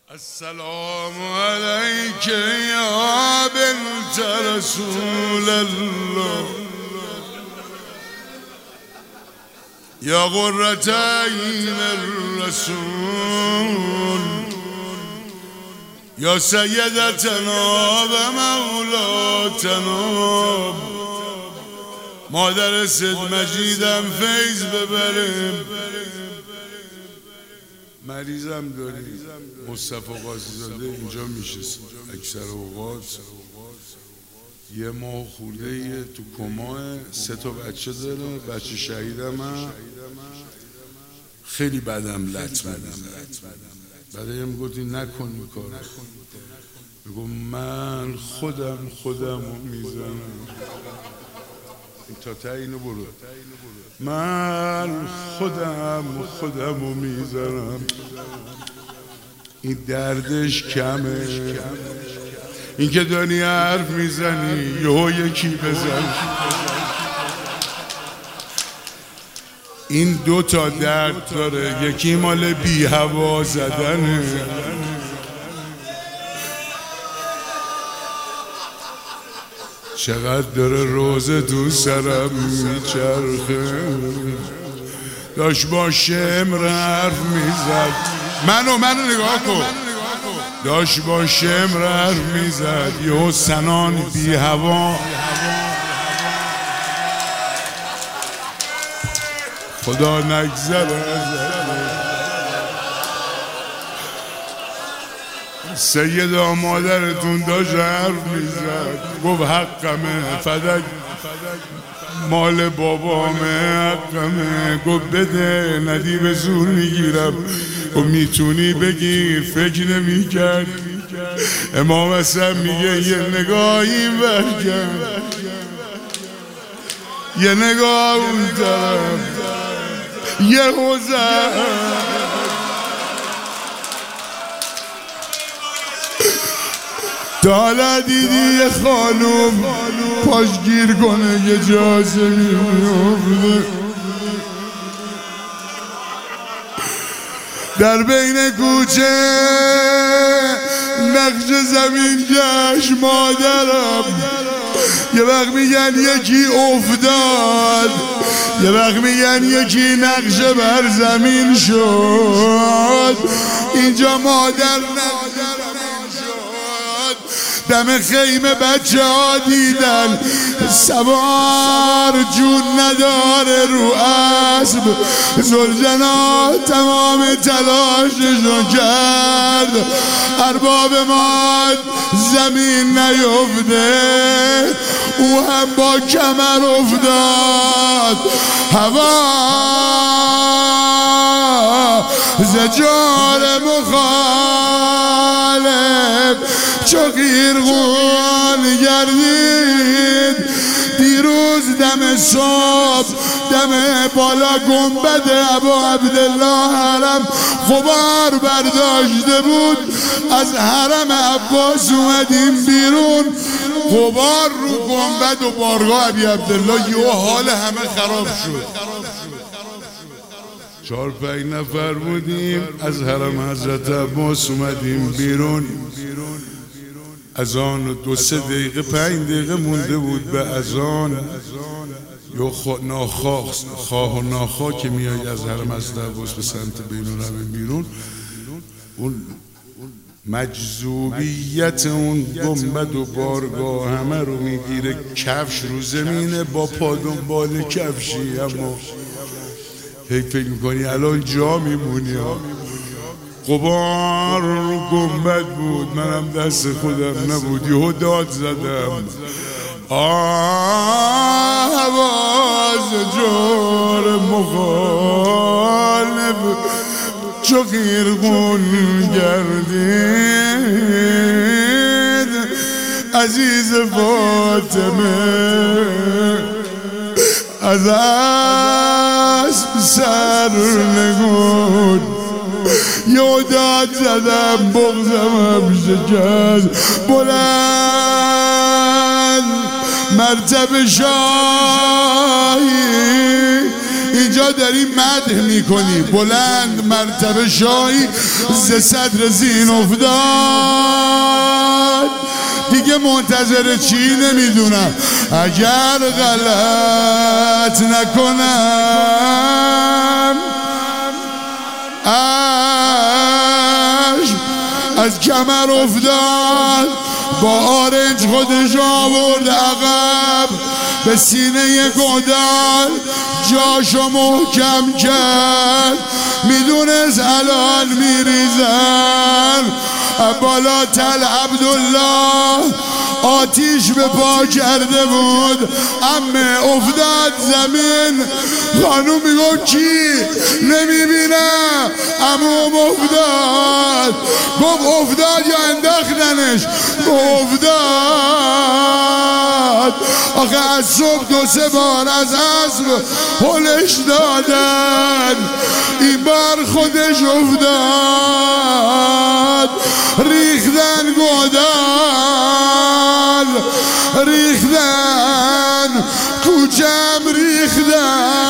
السلام عليك يا بنت رسول الله يا غرة عين الرسول يا سيدتنا و مولاتنا. مادر سید مجیدم فیض ببریم. مریضم داریم. مصطفی قاضی زاده اینجا میشست اکثر اوقات. یه ماه خورده یه تو کماه، 3 تا بچه داره، بچه شهیدم هم. خیلی بدم لط می‌زنه. بعد میگفتی نکن این کار. میگم من خودم رو میزنم. تا تا اینو برو. من خودم رو میزنم. این دردش کمه. این که داری حرف میزنی یهو یکی بزن. این 2 تا درد داره. یکی مال بی هوا زدنه، چقدر داره روزه تو سرم میچرخه. داشت با شمر حرف میزد. منو نگاه کن. داشت با شمر حرف میزد. یهو سنان بی هوا. خدا نگذره. سیدا مادرتون داشت حرف میزد. گفت حقمه، فدک مال بابامه، حقمه. گفت بده، ندی به زور میگیرم. و میتونی بگیر. فکر نمیکرد. امام حسن میگه یه نگاه این ور، یه نگاه اون طرف، یه حوزه. تا دیدی یه خانوم پاش گیر کنه یه جا زمین میفته. در بین کوچه نقش زمین گشت مادرم. یه وقت میگن یکی افتاد، یه وقت میگن یکی نقش بر زمین شد. اینجا مادر دم خیمه بچه ها دیدن سوار جون نداره رو اسب. زلجنا تمام تلاششو کرد ارباب ماد زمین نیفته. او هم با کمر افتاد. هوا زجار مخالف چو قیرغون گردید. دیروز دم صبح دم بالا گنبد ابا عبدالله حرم غبار برداشته بود. از حرم عباس اومدیم بیرون. غبار رو گنبد و بارگاه ابی عبدالله. یه حال همه خراب شد. 4-5 نفر بودیم از حرم حضرت عباس اومدیم بیرون. اذان 2-3 دقیقه 5 دقیقه مونده بود به اذان. یا خواه و ناخواه که میای از حرم حضرت عباس به سمت بین‌الرحمین بیرون، اون مجذوبیت اون گنبد و بارگاه همه رو میگیره. کفش رو زمینه با پا دنبال کفشی. اما هی فکر میکنی الان جا میمونی. غبار رو گنبد بود. منم دست خودم نبود. یهو داد زدم. آواز جور مخالف چو قیرغون گردید. عزیز فاطمه از اسب سر نگون. یه داد زدم بغزم شکست. بلند مرتب شاهی اینجا داری مدح میکنی بلند مرتبه شاهی ز صدر زین افتاد. دیگه منتظر چی نمیدونم، اگر غلط نکنم از کمر افتاد، با آرنج خودش آورد عقب، به سینه گودال جاشو محکم کرد، میدونست الان میریزن. بالا تل عبدالله آتیش به پا کرده بود، عمه افتاد زمین. خانوم میگو کی نمیبینم، عموم افتاد. گفت افتاد یا انداختنش؟ افتاد. آخه از صبح 2-3 بار از عصر هلش دادن، این بار خودش افتاد. ریختن گودال، ریختن کوچم ریختن.